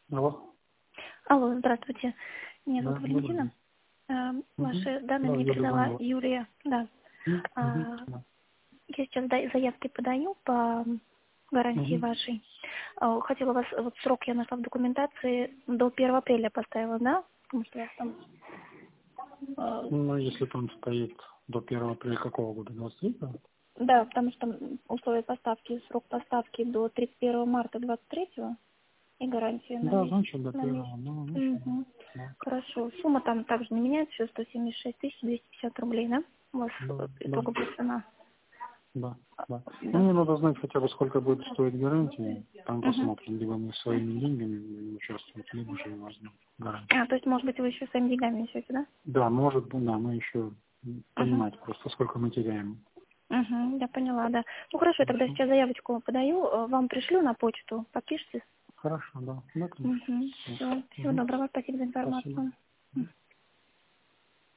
Алло. Алло, здравствуйте. Меня Да, зовут добрый Валентина. день. Ваши данные Да, мне Юлия передала звонила. Юлия. Да. Да. Я сейчас заявки подаю по гарантии Мгм. вашей. Хотела вас, вот срок я нашла в документации, до 1 апреля поставила, да? Потому что у вас там... Ну, если там стоит до 1 апреля какого года? 23-го? Да, потому что там условия поставки, срок поставки до 31 марта 23-го и гарантия на Да, месяц. значит, до На месяц. первого. Ну, значит, да. Мгм. Да, Хорошо. Сумма там также не меняется, все 176 250 рублей, да? У вас да, да, итоговая цена. да, да. Ну, Да. мне надо знать хотя бы, сколько будет стоить гарантия. Там Мгм. посмотрим, либо мы своими деньгами будем участвовать, либо же возьмем гарантию. То есть, может быть, вы еще своими деньгами несете, да? Да, может быть, да, мы еще Угу. понимать просто, сколько мы теряем. Угу, я поняла, да. Ну хорошо, я тогда Хорошо? сейчас заявочку подаю, вам пришлю на почту, подпишитесь. Хорошо, да. Да, конечно. Угу. Всё. Все, всего Мгм. доброго, спасибо за Спасибо. информацию.